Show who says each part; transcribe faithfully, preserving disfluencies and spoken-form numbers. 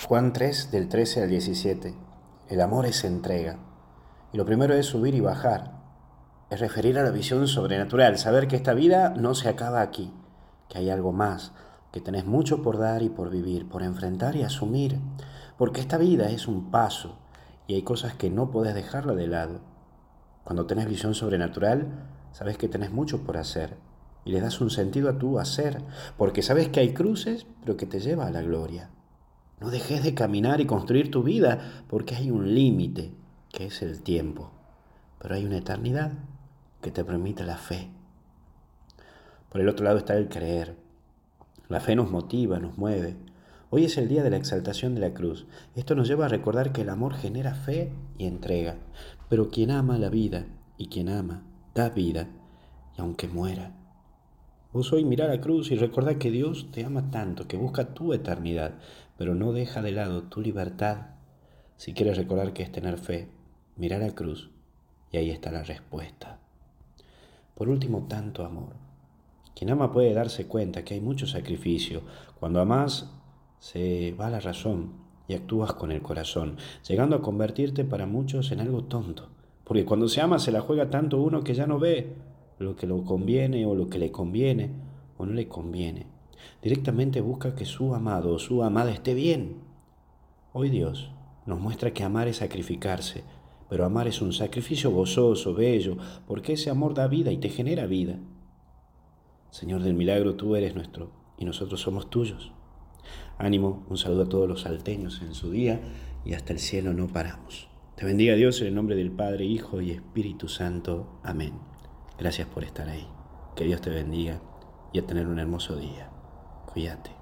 Speaker 1: Juan tres, del trece al diecisiete. El amor es entrega. Y lo primero es subir y bajar. Es referir a la visión sobrenatural, saber que esta vida no se acaba aquí, que hay algo más, que tenés mucho por dar y por vivir, por enfrentar y asumir. Porque esta vida es un paso y hay cosas que no podés dejarla de lado. Cuando tenés visión sobrenatural, sabes que tenés mucho por hacer y le das un sentido a tu hacer, porque sabes que hay cruces, pero que te lleva a la gloria. No dejes de caminar y construir tu vida, porque hay un límite, que es el tiempo, pero hay una eternidad que te permite la fe. Por el otro lado está el creer. La fe nos motiva, nos mueve. Hoy es el día de la exaltación de la cruz. Esto nos lleva a recordar que el amor genera fe y entrega, pero quien ama la vida y quien ama da vida, y aunque muera. Vos hoy mirá la cruz y recordá que Dios te ama tanto, que busca tu eternidad, pero no deja de lado tu libertad. Si quieres recordar qué es tener fe, mirá la cruz y ahí está la respuesta. Por último, tanto amor. Quien ama puede darse cuenta que hay mucho sacrificio. Cuando amás, se va la razón y actúas con el corazón, llegando a convertirte para muchos en algo tonto. Porque cuando se ama se la juega tanto uno que ya no ve lo que lo conviene o lo que le conviene o no le conviene. Directamente busca que su amado o su amada esté bien. Hoy Dios nos muestra que amar es sacrificarse, pero amar es un sacrificio gozoso, bello, porque ese amor da vida y te genera vida. Señor del milagro, tú eres nuestro y nosotros somos tuyos. Ánimo, un saludo a todos los salteños en su día y hasta el cielo no paramos. Te bendiga Dios en el nombre del Padre, Hijo y Espíritu Santo. Amén. Gracias por estar ahí. Que Dios te bendiga y a tener un hermoso día. Cuídate.